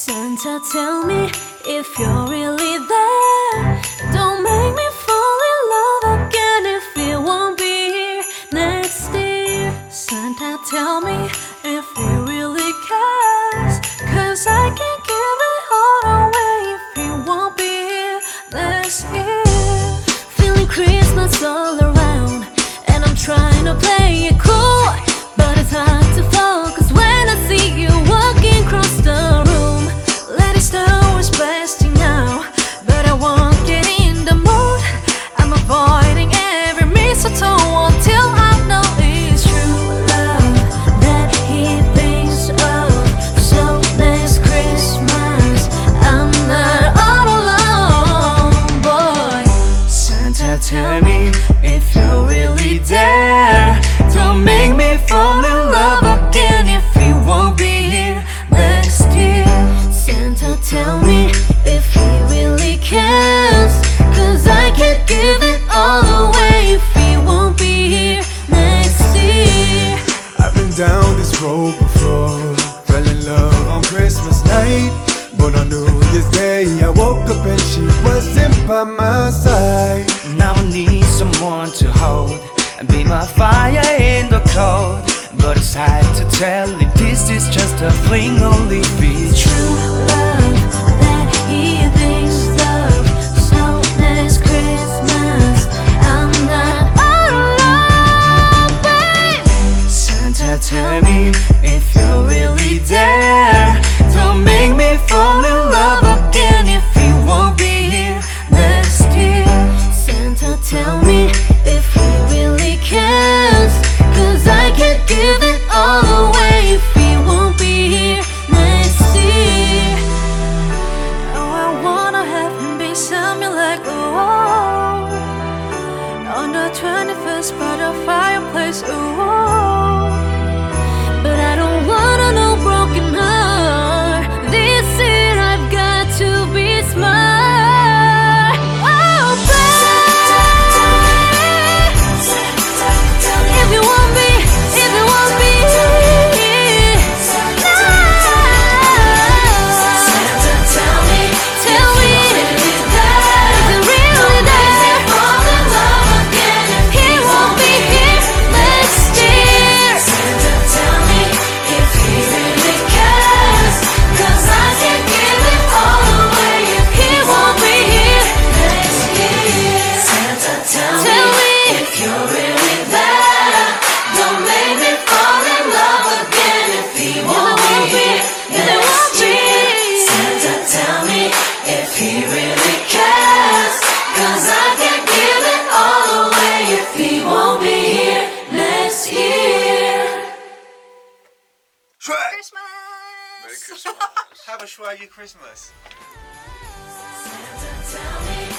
Santa, tell me if you're really there. Don't make me fall in love again if you won't be here next year. Santa, tell me if he really cares, 'cause I can't give it all away if you won't be here next year. Feeling Christmas all around, and I'm trying to play it cool, but it's hard to focus when I see you walking across the room. Let it snow is blasting now, but I won't get in the mood. I'm avoiding every mistletoe until I know it's true love that he thinks of. So next Christmas I'm not all alone, boy. Santa, tell me if you're really there. Don't make me fall in love again if he won't be here next year. Santa, tell me if he really cares, 'cause I can't give it all away if he won't be here next year. I've been down this road before, fell in love on Christmas night, but on New Year's Day I woke up and she wasn't by my side. Now I need someone to hold and be my fire in the cold, but it's hard to tell if this is just a fling only if it's true. Love that he thinks of. So next Christmas I'm not all alone, babe. Santa, tell me if you're really there. Don't make me fall in love again if he won't be here next year. Santa, tell me if he really cares, 'cause I can't give it all away if he won't be here next year. Oh, I wanna have him beside me like oh, on the 21st by the fireplace, oh. But I don't wanna no broken heart. This year I've got to be smart. Oh, babe, if you want me, if you want me here Santa, tell me if you're really there. Fall in love again if he won't be here next year. Santa, tell me if he really cares, 'cause I can't give it all away if he won't be here next year. Santa, tell me if you're really there. Don't make me fall in love again if he won't be here next year. Santa, tell me if he really cares, 'cause I can't give it all away if he won't be here next year. Shrek! Christmas! Merry Christmas. Have a Schwaggy Christmas. Santa, tell me